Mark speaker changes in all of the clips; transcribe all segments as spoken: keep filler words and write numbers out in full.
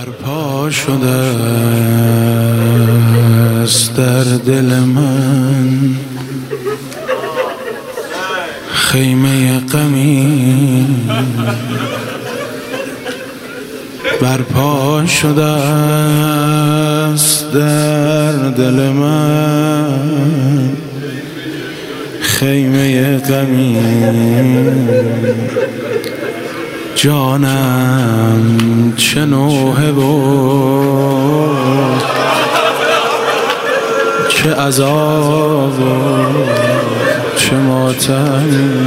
Speaker 1: برپا شده است در دل من خیمه غمی، برپا شده است در دل من خیمه غمی. جانم چه نوحه و چه عذاب و چه ماتم،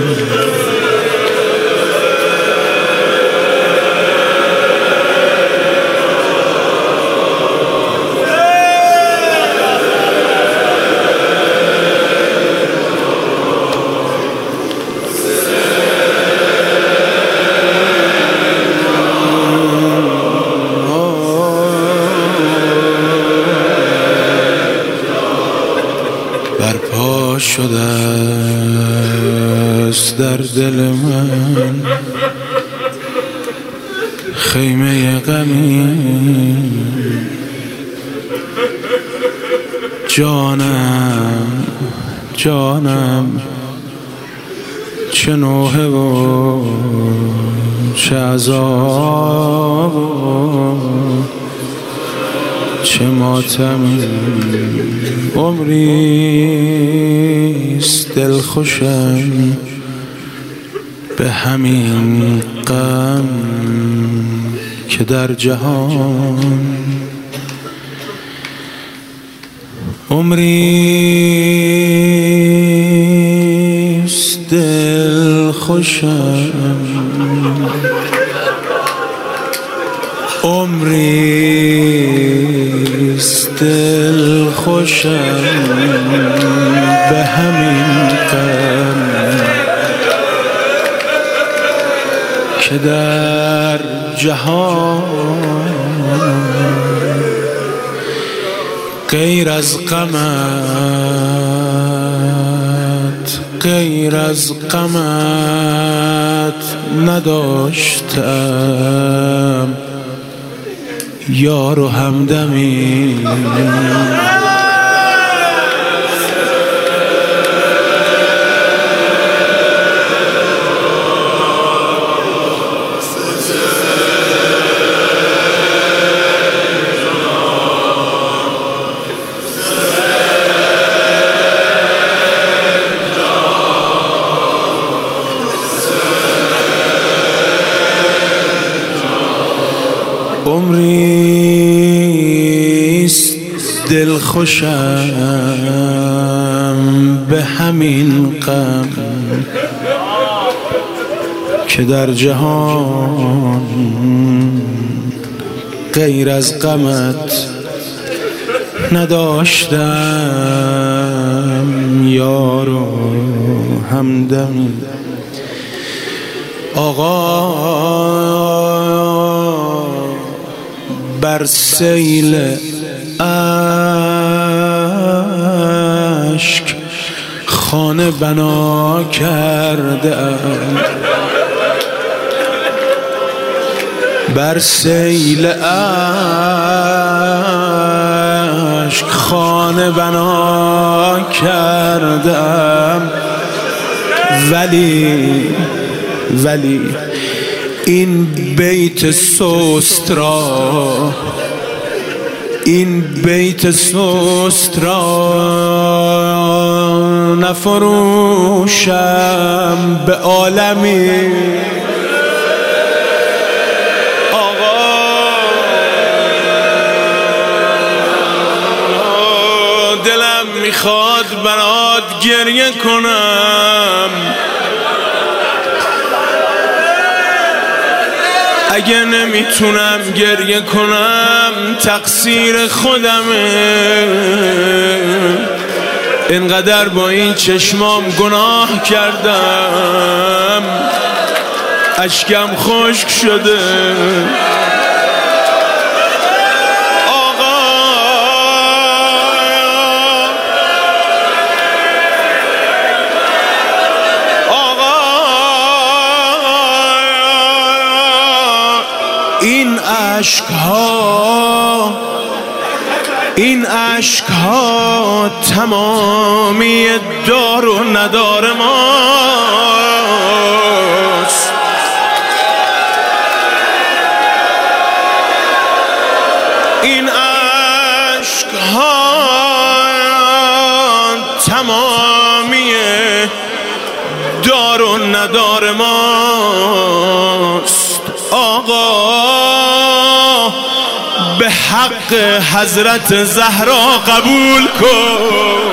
Speaker 1: برپا شده است در دل من خیمه غمی. جانم جانم چه نوحه و چه عذاب و چه ماتم. عمریست دلخوشم به همین غم که در جهان، عمریست دلخوشم، عمریست دلخوشم به همین غم که در جهان غیر از غمت، غیر از غمت نداشتم یار و همدمی. عمریست دلخوشم به همین غم که در جهان غیر از غمت نداشتم یار و همدم. آقا بر سیل اشک خانه بنا کردم، بر سیل اشک خانه بنا کردم، ولی ولی این بیت سست را، این بیت سست را نفروشم به عالمی. آقا دلم میخواد برات گریه کنم، اگه نمیتونم گریه کنم تقصیر خودمه. اینقدر با این چشمام گناه کردم اشکم خشک شده. آقا این اشک‌ها این اشک‌ها تمامی دار و ندار ماست. این اشک‌ها تمامی دار و ندار ماست. آقا به حق حضرت زهرا قبول کن.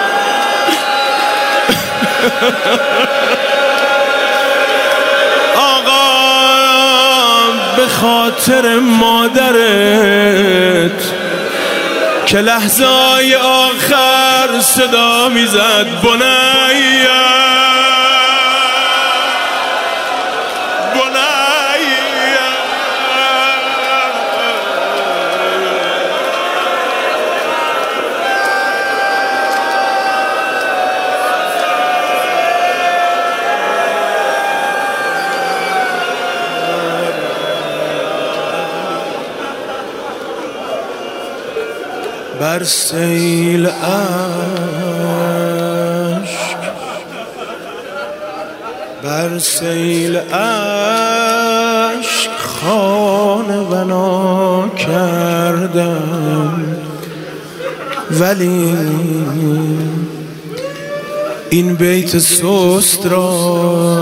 Speaker 1: آقا به خاطر مادرت که لحظه‌های آخر صدا میزد بنیه بر سیل عشق بر سیل عشق خانه بنا کردم، ولی این بیت سست را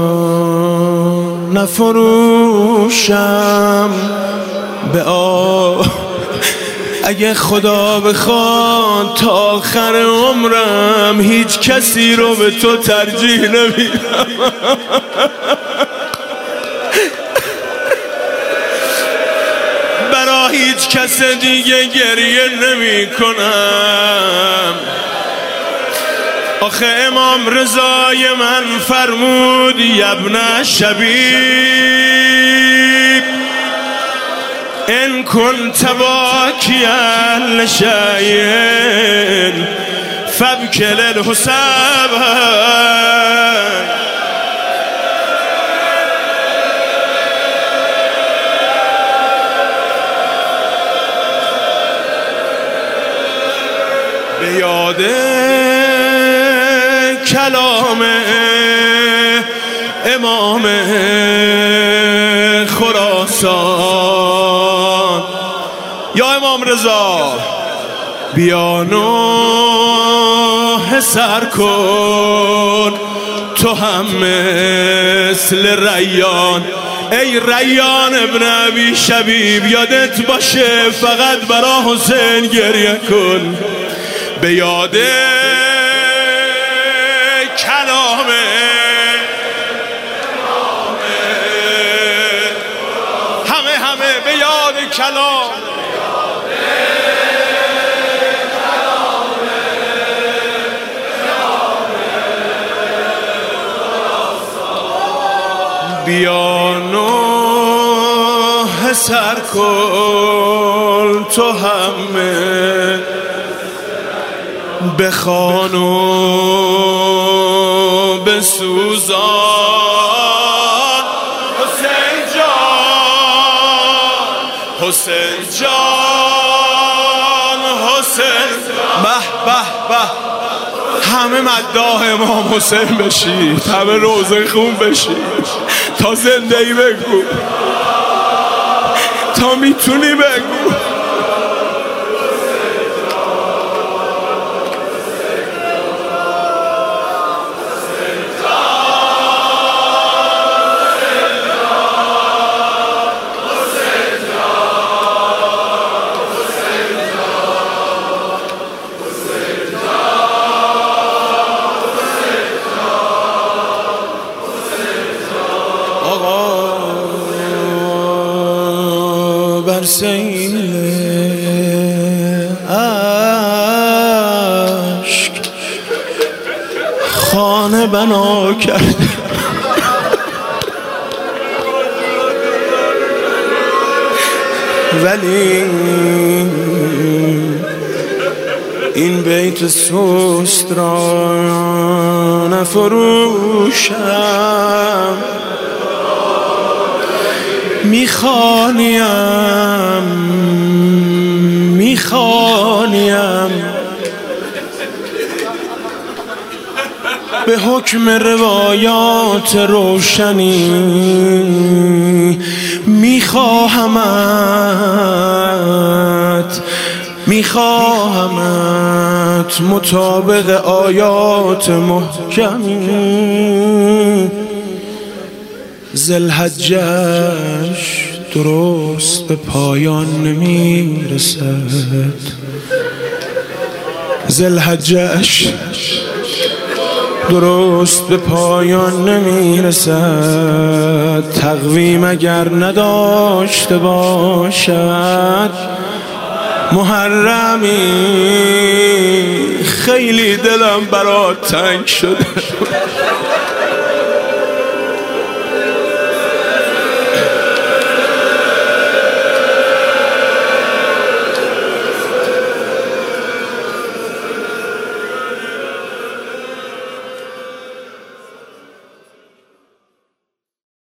Speaker 1: نفروشم به آه. اگه خدا بخواد تا آخر عمرم هیچ کسی رو به تو ترجیح نمیدم. برا هیچ کس دیگه گریه نمی کنم. آخه امام رضای من فرمود یبن شبیب ان كنت باكيا لشيء فابكِ للحساب. به یاد کلام امام خراسان یا امام رضا بیا نوحه سر کن تو هم مثل ریان. ای ریان ابن ابی شبیب یادت باشه فقط برا حسین گریه کن. به یاد کلام همه همه به یاد کلام بیا نوحه سر کن تو همه بخوان و بسوزان. حسین جان حسین جان حسین به به به همه مداح امام حسین بشید، همه روزه خون بشید تا زندگی بگو، تا میتونی بگو. بر سیل عشق خانه بنا کرد، ولی این بیت سست را نفروشم میخوانیم میخوانیم به حکم روایات روشنی میخواهمت میخواهمت مطابق آیات محکمی. ذوالحجه‌اش درست به پایان نمیرسد، ذوالحجه‌اش درست به پایان نمیرسد. تقویم اگر نداشته باشد محرمی، خیلی دلم برات تنگ شده.